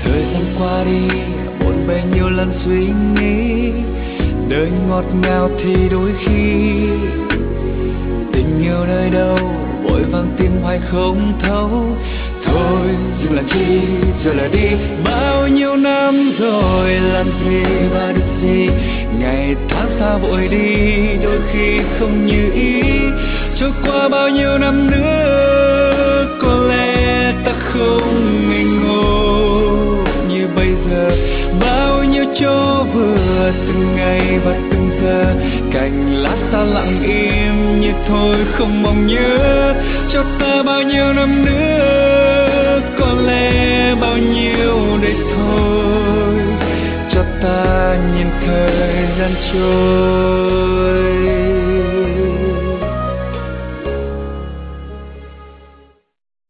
Thời gian qua đi bộn bề nhiều lần suy nghĩ, đời ngọt ngào thì đôi khi tình yêu nơi đâu vội vàng tìm hoài không thấu. Thôi dừng là chi rồi là đi, bao nhiêu năm rồi làm gì và được gì, ngày tháng xa vội đi đôi khi không như ý. Trôi qua bao nhiêu năm nữa có lẽ ta không ngây ngô như bây giờ. Bao nhiêu chỗ vừa từng ngày và từng giờ, cành lá xa lặng im như thôi không mong nhớ. Cho ta bao nhiêu năm nữa có lẽ bao nhiêu đây thôi, cho ta nhìn thời gian trôi.